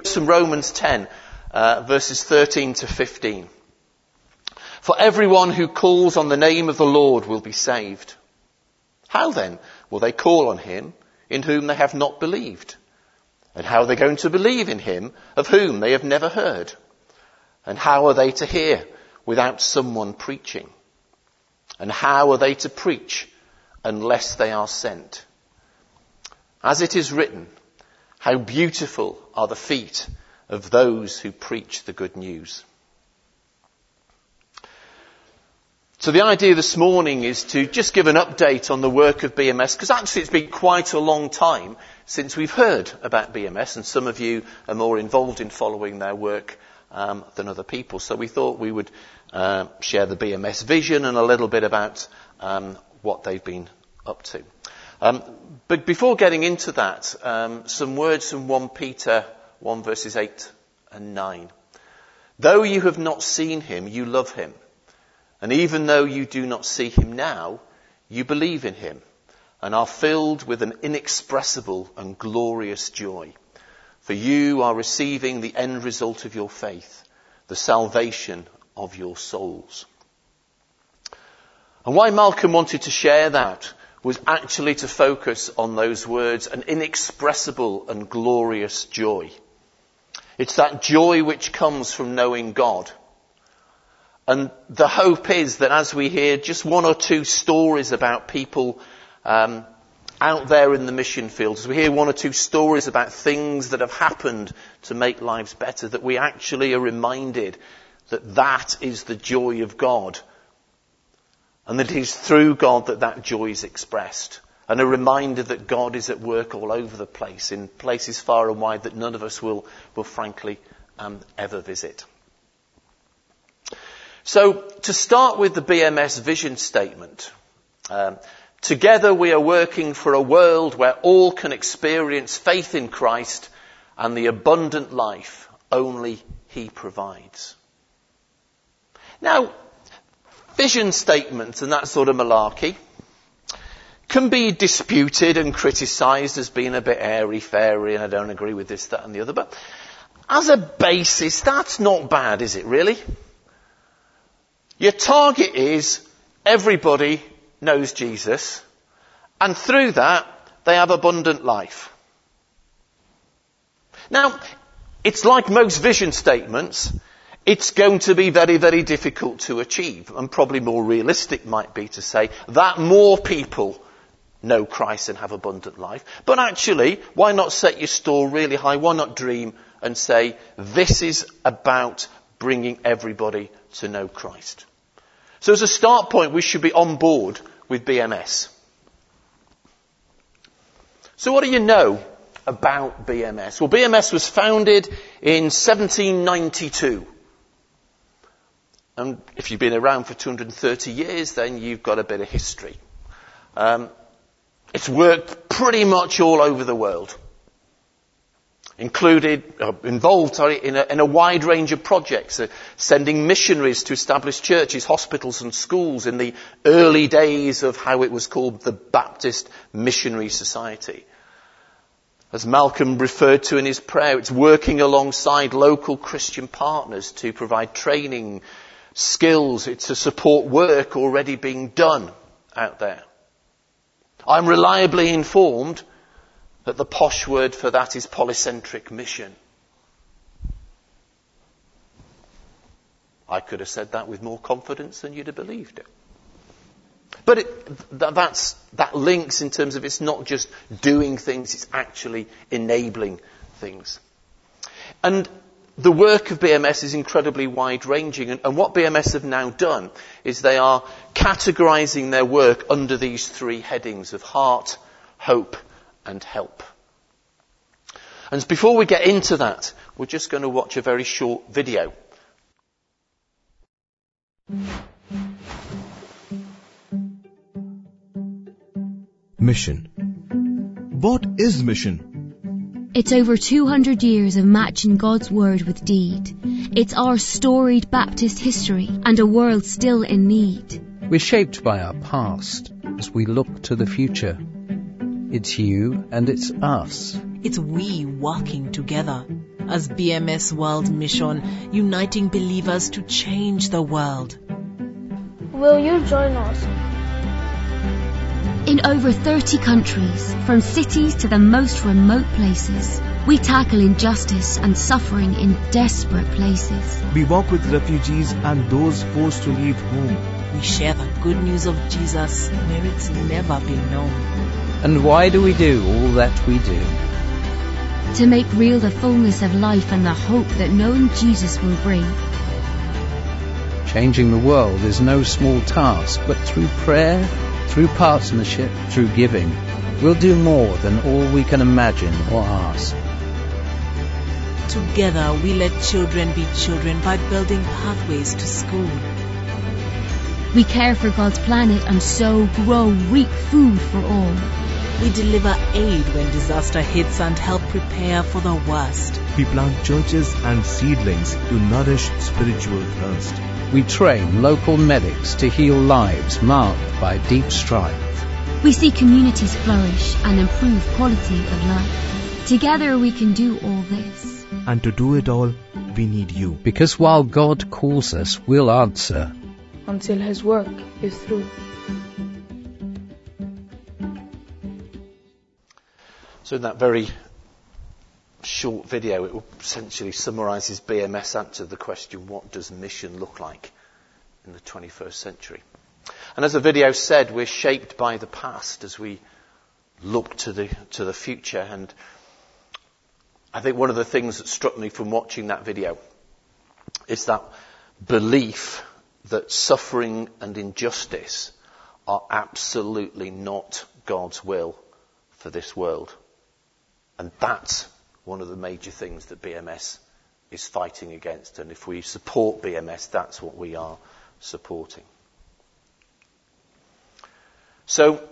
words from Romans 10, verses 13 to 15. For everyone who calls on the name of the Lord will be saved. How then will they call on him in whom they have not believed? And how are they going to believe in him of whom they have never heard? And how are they to hear without someone preaching? And how are they to preach unless they are sent? As it is written, how beautiful are the feet of those who preach the good news. So the idea this morning is to just give an update on the work of BMS, because actually it's been quite a long time since we've heard about BMS, and some of you are more involved in following their work than other people. So we thought we would share the BMS vision and a little bit about what they've been up to. But before getting into that, some words from 1 Peter 1 verses 8 and 9. Though you have not seen him, you love him. And even though you do not see him now, you believe in him and are filled with an inexpressible and glorious joy. For you are receiving the end result of your faith, the salvation of your souls. And why Malcolm wanted to share that was actually to focus on those words, an inexpressible and glorious joy. It's that joy which comes from knowing God. And the hope is that as we hear just one or two stories about people out there in the mission field, as we hear one or two stories about things that have happened to make lives better, that we actually are reminded that that is the joy of God. And that it is through God that that joy is expressed. And a reminder that God is at work all over the place, in places far and wide that none of us will frankly ever visit. So, to start with the BMS vision statement, together we are working for a world where all can experience faith in Christ and the abundant life only he provides. Now, vision statements and that sort of malarkey can be disputed and criticised as being a bit airy-fairy and I don't agree with this, that and the other, but as a basis, that's not bad, is it really? Your target is everybody knows Jesus, and through that, they have abundant life. Now, it's like most vision statements, it's going to be very, very difficult to achieve, and probably more realistic might be to say that more people know Christ and have abundant life. But actually, why not set your store really high? Why not dream and say, this is about bringing everybody to know Christ? So as a start point, we should be on board with BMS. So what do you know about BMS? Well, BMS was founded in 1792. And if you've been around for 230 years, then you've got a bit of history. It's worked pretty much all over the world. Involved in a wide range of projects, sending missionaries to establish churches, hospitals and schools in the early days of how it was called the Baptist Missionary Society. As Malcolm referred to in his prayer, it's working alongside local Christian partners to provide training, skills, it's to support work already being done out there. I'm reliably informed that the posh word for that is polycentric mission. I could have said that with more confidence than you'd have believed it. But that links in terms of it's not just doing things, it's actually enabling things. And the work of BMS is incredibly wide-ranging. And what BMS have now done is they are categorising their work under these three headings of heart, hope, and help. And before we get into that, we're just going to watch a very short video. Mission. What is mission? It's over 200 years of matching God's word with deed. It's our storied Baptist history and a world still in need. We're shaped by our past as we look to the future. It's you and it's us. It's we walking together. as BMS World Mission, uniting believers to change the world. Will you join us? In over 30 countries, from cities to the most remote places, we tackle injustice and suffering in desperate places. We walk with refugees and those forced to leave home. We share the good news of Jesus where it's never been known. And why do we do all that we do? To make real the fullness of life and the hope that knowing Jesus will bring. Changing the world is no small task, but through prayer, through partnership, through giving, we'll do more than all we can imagine or ask. Together we let children be children by building pathways to school. We care for God's planet and sow, grow, reap food for all. We deliver aid when disaster hits and help prepare for the worst. We plant churches and seedlings to nourish spiritual thirst. We train local medics to heal lives marked by deep strife. We see communities flourish and improve quality of life. Together we can do all this. And to do it all, we need you. Because while God calls us, we'll answer. Until his work is through. So in that very short video, it essentially summarises BMS' answer to the question, what does mission look like in the 21st century? And as the video said, we're shaped by the past as we look to the future. And I think one of the things that struck me from watching that video is that belief that suffering and injustice are absolutely not God's will for this world. And that's one of the major things that BMS is fighting against. And if we support BMS, that's what we are supporting. So,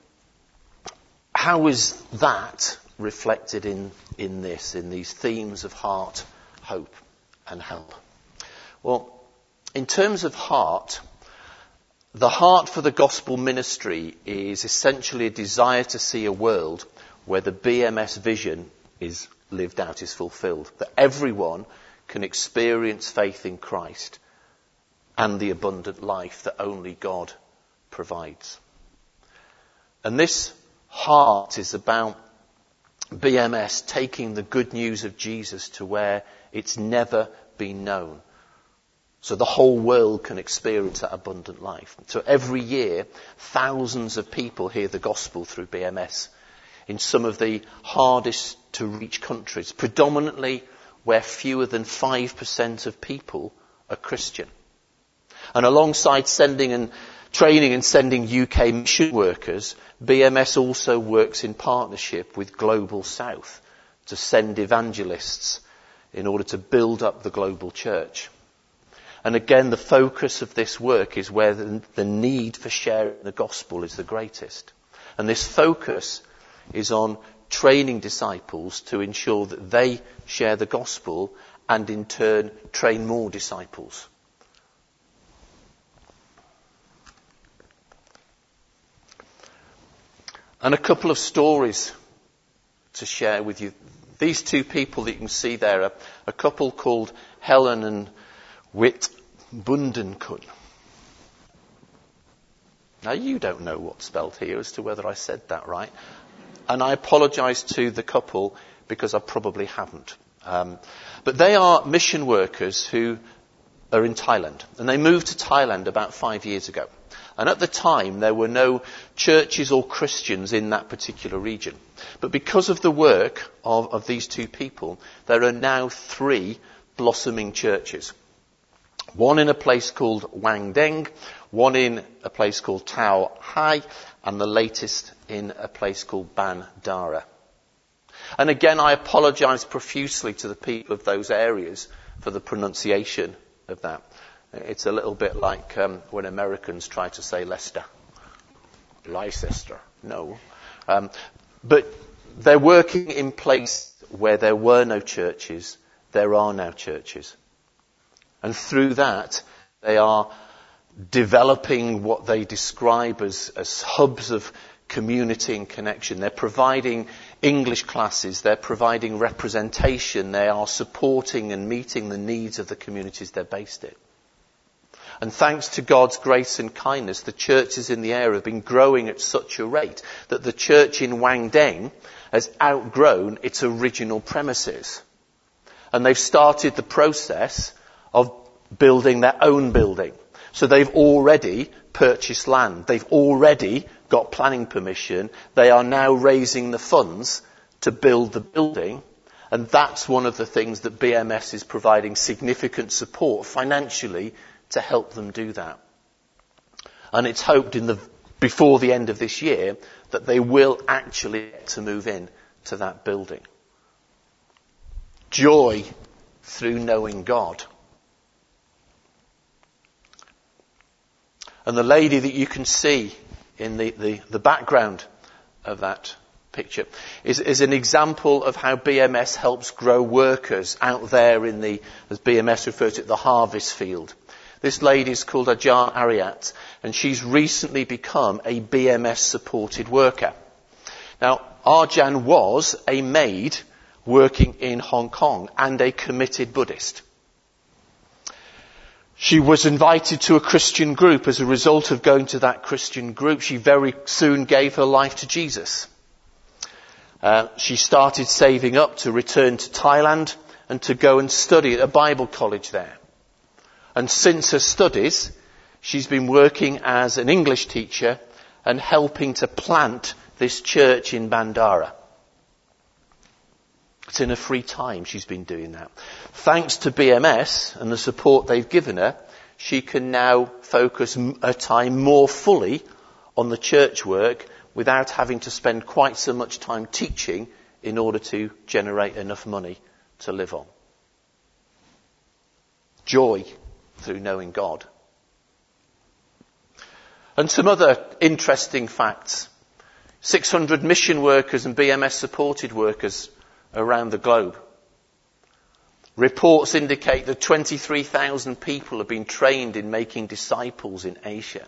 how is that reflected in these themes of heart, hope, and help? Well, in terms of heart, the heart for the gospel ministry is essentially a desire to see a world where the BMS vision is lived out, is fulfilled. That everyone can experience faith in Christ and the abundant life that only God provides. And this heart is about BMS taking the good news of Jesus to where it's never been known. So the whole world can experience that abundant life. So every year, thousands of people hear the gospel through BMS in some of the hardest to reach countries, predominantly where fewer than 5% of people are Christian. And alongside sending and training and sending UK mission workers, BMS also works in partnership with Global South to send evangelists in order to build up the global church. And again, the focus of this work is where the need for sharing the gospel is the greatest. And this focus is on training disciples to ensure that they share the gospel and in turn train more disciples. And a couple of stories to share with you. These two people that you can see there are a couple called Helen and Whit Bundenkun. Now you don't know what's spelled here as to whether I said that right. And I apologise to the couple because I probably haven't. But they are mission workers who are in Thailand. And they moved to Thailand about 5 years ago. And at the time, there were no churches or Christians in that particular region. But because of the work of these two people, there are now 3 blossoming churches. One in a place called Wang Deng, one in a place called Tao Hai, and the latest in a place called Ban Dara. And again, I apologise profusely to the people of those areas for the pronunciation of that. It's a little bit like when Americans try to say Leicester. Leicester. No. But they're working in place where there were no churches. There are now churches. And through that, they are developing what they describe as hubs of community and connection. They're providing English classes, they're providing representation, they are supporting and meeting the needs of the communities they're based in. And thanks to God's grace and kindness, the churches in the area have been growing at such a rate that the church in Wangdeng has outgrown its original premises. And they've started the process of building their own building. So they've already purchased land. They've already got planning permission. They are now raising the funds to build the building. And that's one of the things that BMS is providing significant support financially to help them do that. And it's hoped before the end of this year that they will actually get to move in to that building. Joy through knowing God. And the lady that you can see in the background of that picture is an example of how BMS helps grow workers out there in as BMS refers to it, the harvest field. This lady is called Ajahn Ariat, and she's recently become a BMS supported worker. Now, Ajahn was a maid working in Hong Kong and a committed Buddhist. She was invited to a Christian group. As a result of going to that Christian group, she very soon gave her life to Jesus. She started saving up to return to Thailand and to go and study at a Bible college there. And since her studies, she's been working as an English teacher and helping to plant this church in Bandara. It's in her free time she's been doing that. Thanks to BMS and the support they've given her, she can now focus her time more fully on the church work without having to spend quite so much time teaching in order to generate enough money to live on. Joy through knowing God. And some other interesting facts. 600 mission workers and BMS supported workers around the globe. Reports indicate that 23,000 people have been trained in making disciples in Asia.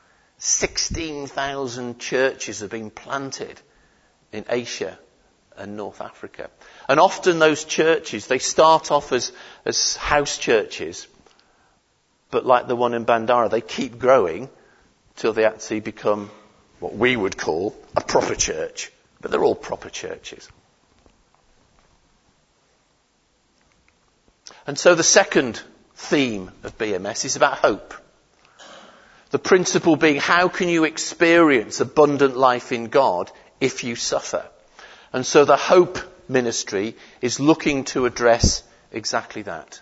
16,000 churches have been planted in Asia and North Africa. And often those churches, they start off as house churches, but like the one in Bandara, they keep growing till they actually become what we would call a proper church. But they're all proper churches. And so the second theme of BMS is about hope. The principle being, how can you experience abundant life in God if you suffer? And so the Hope Ministry is looking to address exactly that.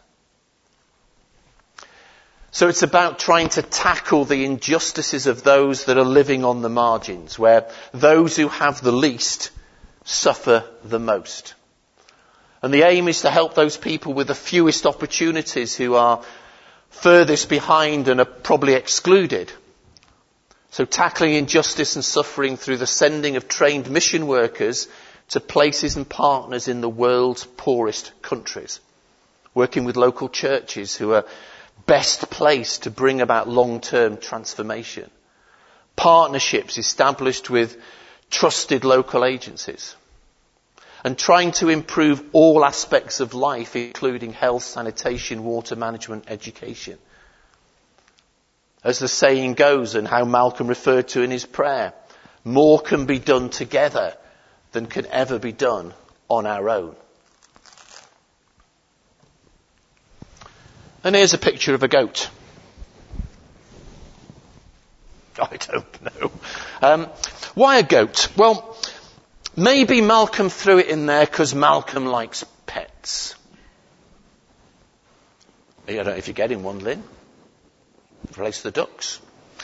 So it's about trying to tackle the injustices of those that are living on the margins, where those who have the least suffer the most. And the aim is to help those people with the fewest opportunities who are furthest behind and are probably excluded. So tackling injustice and suffering through the sending of trained mission workers to places and partners in the world's poorest countries. Working with local churches who are best placed to bring about long-term transformation. Partnerships established with trusted local agencies. And trying to improve all aspects of life, including health, sanitation, water management, education. As the saying goes, and how Malcolm referred to in his prayer, more can be done together than can ever be done on our own. And here's a picture of a goat. I don't know. Why a goat? Well, maybe Malcolm threw it in there because Malcolm likes pets. I don't know if you're getting one, Lynn. Replace the ducks.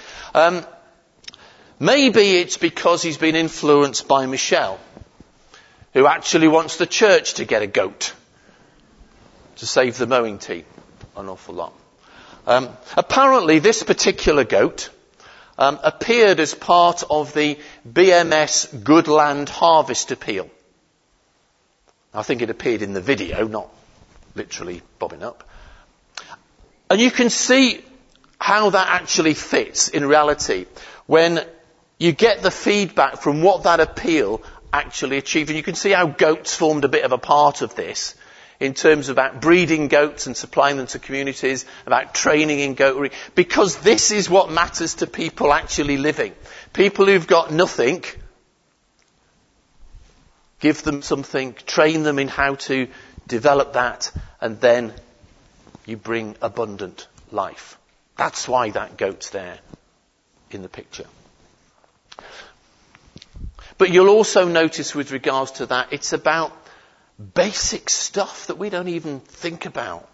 Maybe it's because he's been influenced by Michelle, who actually wants the church to get a goat to save the mowing team an awful lot. Apparently this particular goat appeared as part of the BMS Good Land Harvest Appeal. I think it appeared in the video, not literally bobbing up. And you can see how that actually fits in reality when you get the feedback from what that appeal actually achieved. And you can see how goats formed a bit of a part of this in terms of about breeding goats and supplying them to communities, about training in goatry, because this is what matters to people actually living. People who've got nothing, give them something, train them in how to develop that, and then you bring abundant life. That's why that goat's there in the picture. But you'll also notice with regards to that, it's about basic stuff that we don't even think about.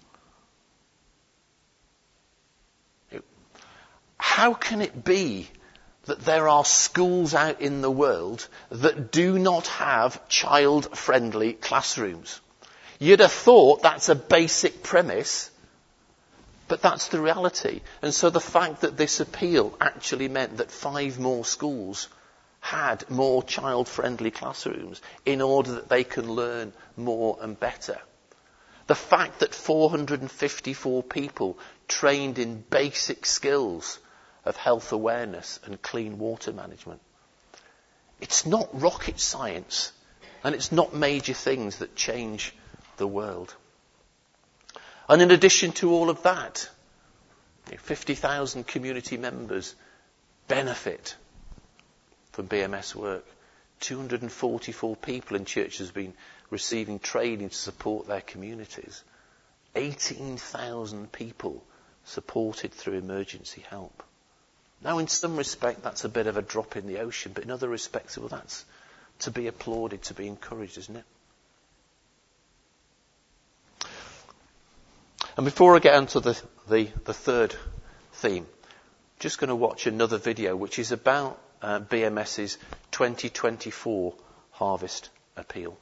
How can it be that there are schools out in the world that do not have child-friendly classrooms? You'd have thought that's a basic premise, but that's the reality. And so the fact that this appeal actually meant that 5 more schools had more child-friendly classrooms in order that they can learn more and better. The fact that 454 people trained in basic skills of health awareness and clean water management. It's not rocket science, and it's not major things that change the world. And in addition to all of that, 50,000 community members benefit from BMS work. 244 people in churches have been receiving training to support their communities. 18,000 people supported through emergency help. Now, in some respect, that's a bit of a drop in the ocean, but in other respects, well, that's to be applauded, to be encouraged, isn't it? And before I get on to the third theme, I'm just going to watch another video, which is about BMS's 2024 Harvest Appeal.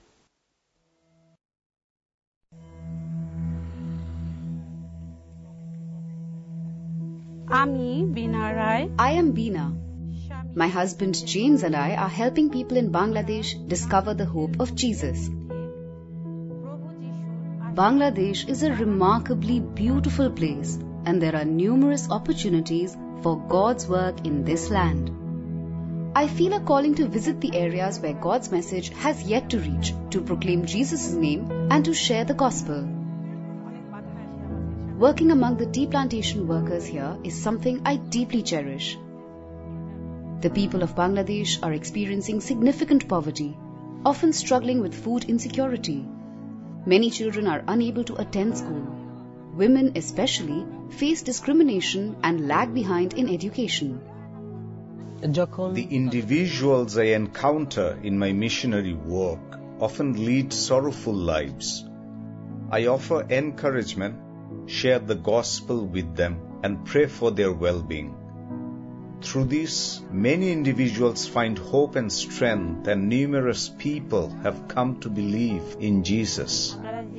I am Beena. My husband James and I are helping people in Bangladesh discover the hope of Jesus. Bangladesh is a remarkably beautiful place, and there are numerous opportunities for God's work in this land. I feel a calling to visit the areas where God's message has yet to reach, to proclaim Jesus' name and to share the gospel. Working among the tea plantation workers here is something I deeply cherish. The people of Bangladesh are experiencing significant poverty, often struggling with food insecurity. Many children are unable to attend school. Women especially face discrimination and lag behind in education. The individuals I encounter in my missionary work often lead sorrowful lives. I offer encouragement, share the gospel with them, and pray for their well-being. Through this, many individuals find hope and strength, and numerous people have come to believe in Jesus.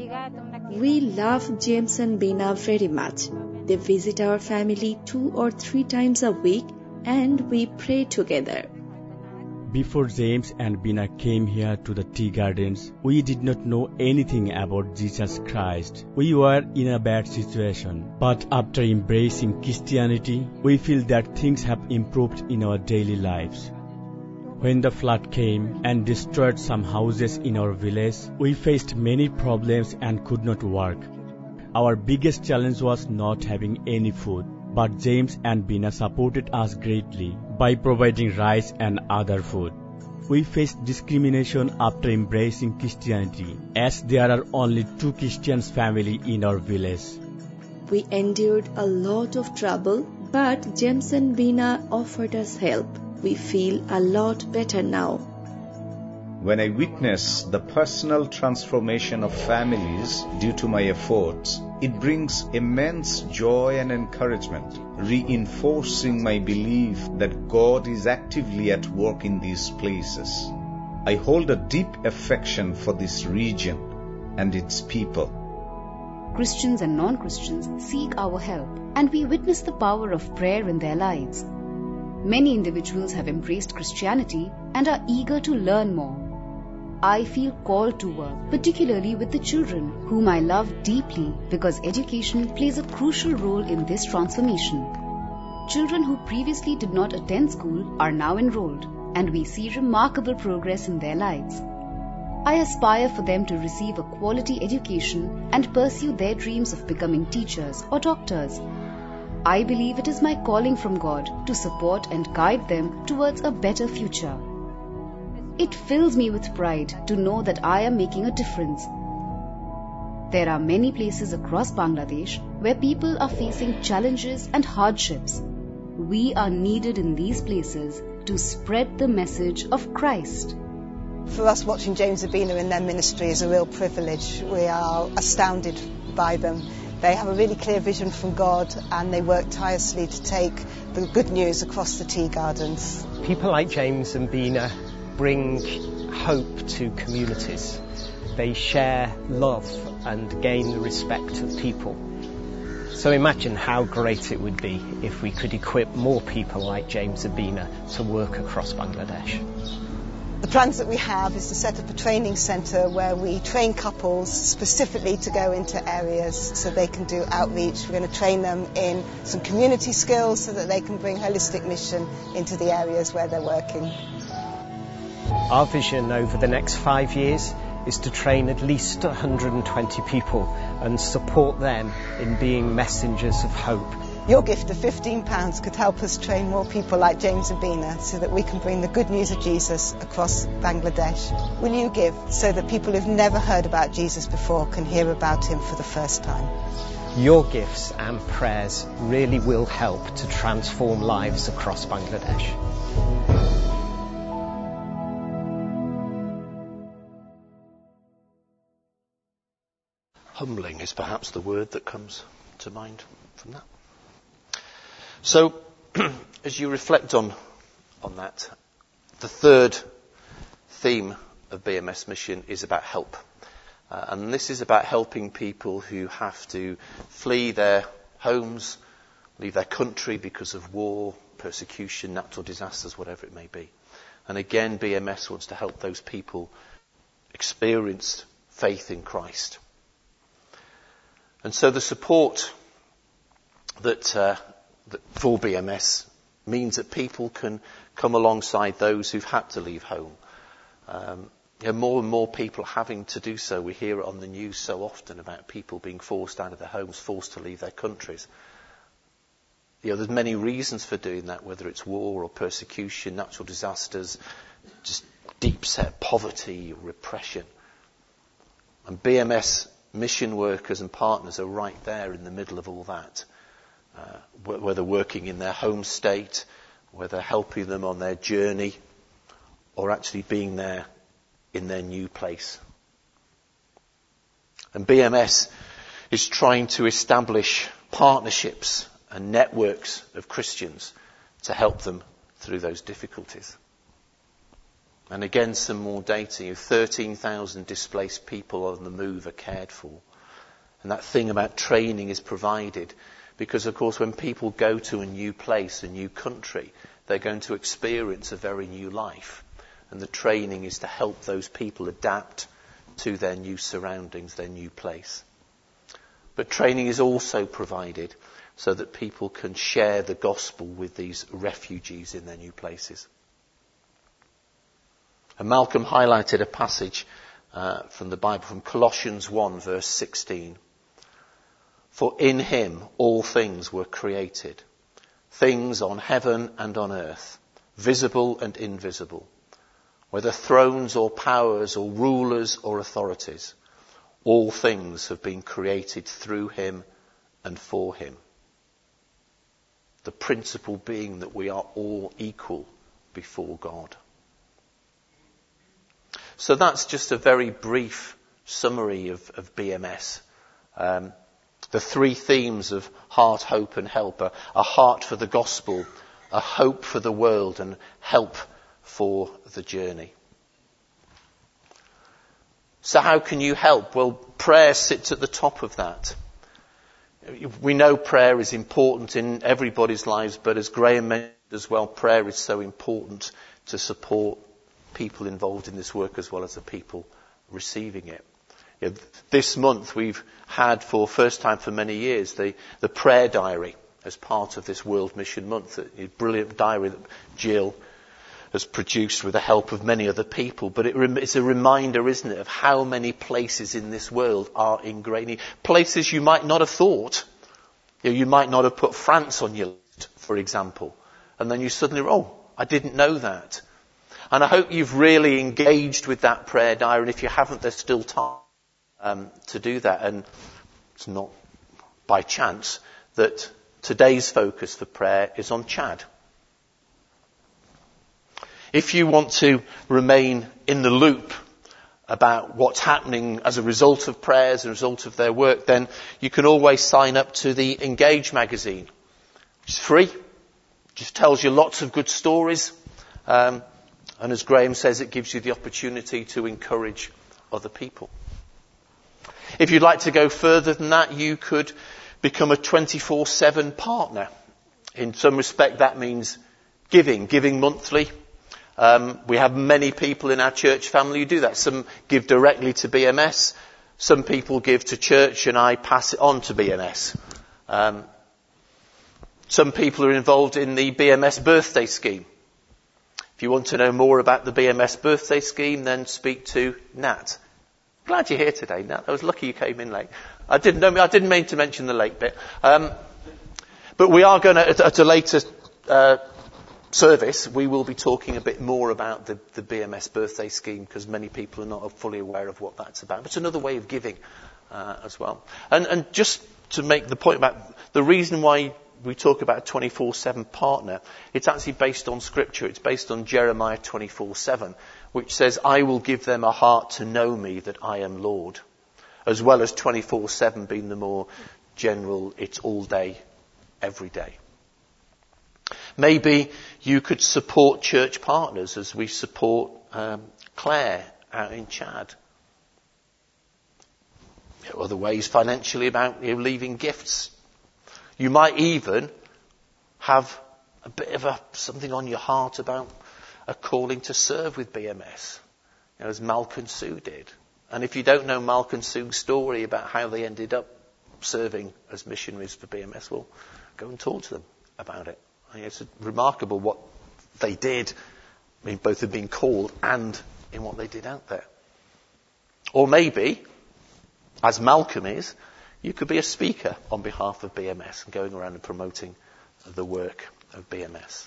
We love James and Beena very much. They visit our family 2 or 3 times a week, and we pray together. Before James and Beena came here to the tea gardens, we did not know anything about Jesus Christ. We were in a bad situation. But after embracing Christianity, we feel that things have improved in our daily lives. When the flood came and destroyed some houses in our village, we faced many problems and could not work. Our biggest challenge was not having any food. But James and Beena supported us greatly by providing rice and other food. We faced discrimination after embracing Christianity, as there are only 2 Christian families in our village. We endured a lot of trouble, but James and Beena offered us help. We feel a lot better now. When I witness the personal transformation of families due to my efforts, it brings immense joy and encouragement, reinforcing my belief that God is actively at work in these places. I hold a deep affection for this region and its people. Christians and non-Christians seek our help, and we witness the power of prayer in their lives. Many individuals have embraced Christianity and are eager to learn more. I feel called to work, particularly with the children, whom I love deeply because education plays a crucial role in this transformation. Children who previously did not attend school are now enrolled. and we see remarkable progress in their lives. I aspire for them to receive a quality education and pursue their dreams of becoming teachers or doctors. I believe it is my calling from God to support and guide them towards a better future. It fills me with pride to know that I am making a difference. There are many places across Bangladesh where people are facing challenges and hardships. We are needed in these places to spread the message of Christ. For us, watching James Zabina in their ministry is a real privilege. We are astounded by them. They have a really clear vision from God, and they work tirelessly to take the good news across the tea gardens. People like James and Bina bring hope to communities. They share love and gain the respect of people. So imagine how great it would be if we could equip more people like James Zabina to work across Bangladesh. The plans that we have is to set up a training centre where we train couples specifically to go into areas so they can do outreach. We're going to train them in some community skills so that they can bring holistic mission into the areas where they're working. Our vision over the next 5 years is to train at least 120 people and support them in being messengers of hope. Your gift of £15 could help us train more people like James and Bina so that we can bring the good news of Jesus across Bangladesh. Will you give so that people who've never heard about Jesus before can hear about him for the first time? Your gifts and prayers really will help to transform lives across Bangladesh. Humbling is perhaps the word that comes to mind from that. So, as you reflect on that, the third theme of BMS Mission is about help. And this is about helping people who have to flee their homes, leave their country because of war, persecution, natural disasters, whatever it may be. And again, BMS wants to help those people experience faith in Christ. And so the support that for BMS means that people can come alongside those who've had to leave home. More and more people having to do so. We hear it on the news so often about people being forced out of their homes, forced to leave their countries. There's many reasons for doing that, whether it's war or persecution, natural disasters, just deep-set poverty or repression. And BMS mission workers and partners are right there in the middle of all that. Whether working in their home state, whether helping them on their journey, or actually being there in their new place. And BMS is trying to establish partnerships and networks of Christians to help them through those difficulties. And again, some more data. 13,000 displaced people on the move are cared for. And that thing about training is provided because, of course, when people go to a new place, a new country, they're going to experience a very new life. And the training is to help those people adapt to their new surroundings, their new place. But training is also provided so that people can share the gospel with these refugees in their new places. And Malcolm highlighted a passage from the Bible, from Colossians 1, verse 16. For in him all things were created, things on heaven and on earth, visible and invisible, whether thrones or powers or rulers or authorities. All things have been created through him and for him. The principle being that we are all equal before God. So that's just a very brief summary of BMS. The three themes of heart, hope and help are a heart for the gospel, a hope for the world and help for the journey. So how can you help? Well, prayer sits at the top of that. We know prayer is important in everybody's lives, but as Graham mentioned as well, prayer is so important to support people involved in this work as well as the people receiving it. This month we've had, for first time for many years, the prayer diary as part of this World Mission Month. A brilliant diary that Jill has produced with the help of many other people. But it's a reminder, isn't it, of how many places in this world are in great need. Places you might not have thought. You might not have put France on your list, for example. And then you suddenly, I didn't know that. And I hope you've really engaged with that prayer diary. And if you haven't, there's still time to do that. And it's not by chance that today's focus for prayer is on Chad. If you want to remain in the loop about what's happening as a result of prayers, as a result of their work, then you can always sign up to the Engage magazine. It's free. Just tells you lots of good stories. And as Graham says, it gives you the opportunity to encourage other people. If you'd like to go further than that, you could become a 24/7 partner. In some respect, that means giving monthly. We have many people in our church family who do that. Some give directly to BMS. Some people give to church and I pass it on to BMS. Some people are involved in the BMS birthday scheme. If you want to know more about the BMS birthday scheme, then speak to Nat. Glad you're here today, Nat. I was lucky you came in late. I didn't mean to mention the late bit. But we are going to, at a later service, we will be talking a bit more about the BMS birthday scheme, because many people are not fully aware of what that's about. But it's another way of giving as well. And just to make the point about the reason why we talk about a 24/7 partner, it's actually based on Scripture. It's based on Jeremiah 24:7, which says, I will give them a heart to know me, that I am Lord. As well as 24/7 being the more general, it's all day, every day. Maybe you could support church partners as we support Claire out in Chad. Other ways financially about leaving gifts. You might even have a bit of something on your heart about a calling to serve with BMS, as Malk and Sue did. And if you don't know Malk and Sue's story about how they ended up serving as missionaries for BMS, well, go and talk to them about it. It's remarkable what they did, both in being called and in what they did out there. Or maybe, as Malcolm is, you could be a speaker on behalf of BMS and going around and promoting the work of BMS.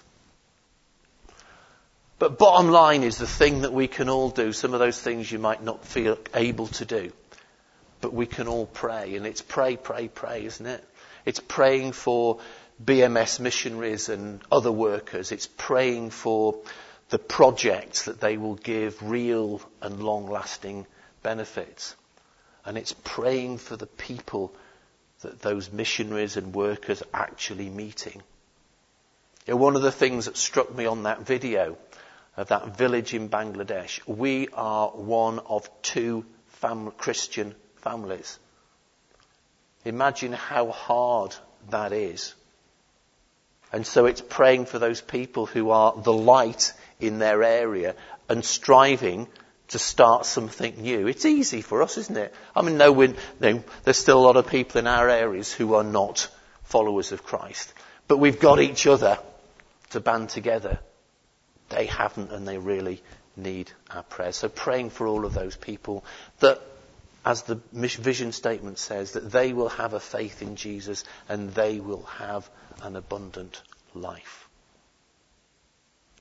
But bottom line is the thing that we can all do, some of those things you might not feel able to do, but we can all pray. And it's pray, isn't it? It's praying for BMS missionaries and other workers. It's praying for the projects that they will give real and long-lasting benefits. And it's praying for the people that those missionaries and workers are actually meeting. One of the things that struck me on that video of that village in Bangladesh, we are one of 2 Christian families. Imagine how hard that is. And so it's praying for those people who are the light in their area and striving to start something new. It's easy for us, isn't it? There's still a lot of people in our areas who are not followers of Christ. But we've got each other to band together. They haven't, and they really need our prayers. So praying for all of those people that, as the vision statement says, that they will have a faith in Jesus and they will have an abundant life.